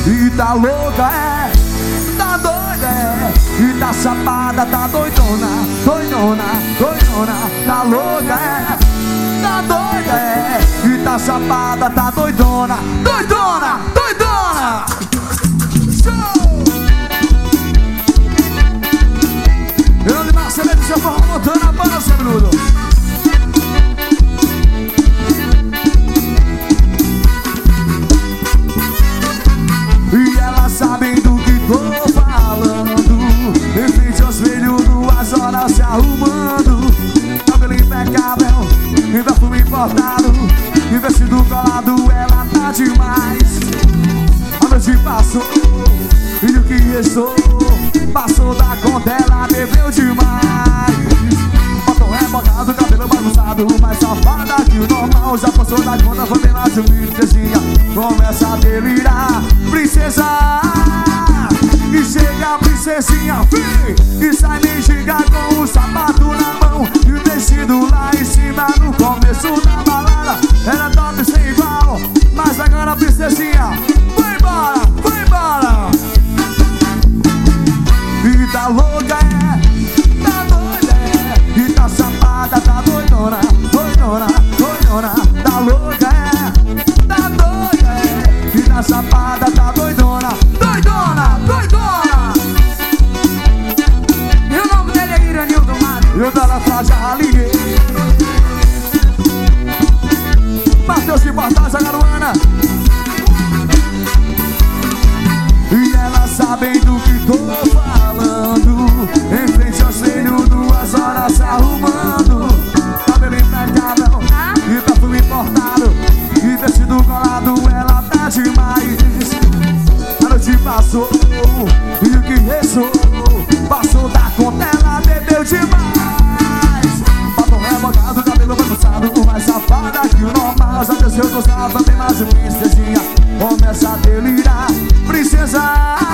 E tá louca, é, tá doida, é. E tá chapada, tá doidona, doidona, doidona. Tá louca, é, tá doida, é. E tá chapada, tá doidona, doidona, doidona. Show! Eu de Marcelete, seu forró montando a banda, seu Bruno. E elas sabem do que tô falando. Em frente ao espelho, 2 horas se arrumando. Cabelo impecável, e perfume importado. E vestido colado, ela tá demais. A noite passou, e o que restou passou da conta, ela bebeu demais. Batom rebocado, cabelo bagunçado, mais safada que o normal. Já passou da conta, foi bem mais de princesinha. Começa a delirar, princesa. E chega a princesinha, e sai mendiga com o sapato na mão e o vestido lá em cima. No começo da balada era top sem igual, mas agora a princesinha foi embora, foi embora. E tá louca, é, tá doida, é. E tá chapada, tá doidona, doidona, doidona. Tá louca, é, tá doida, é. E tá chapada, tá doidona, doidona, doidona. E o nome dele é Iranildo Mato. E o dela já liguei. Mateus de Portais, a garuana. E elas sabem do que tô falando. Em frente ao espelho, 2 horas se arrumando. Cabelo impecável, e perfume importado. E vestido colado, ela tá demais. A noite passou, e o que restou passou da conta, ela bebeu demais. Batom rebocado, cabelo bagunçado, mais safada que o normal. Já desceu do sábado, tem mais de princesinha. Começa a delirar, princesa.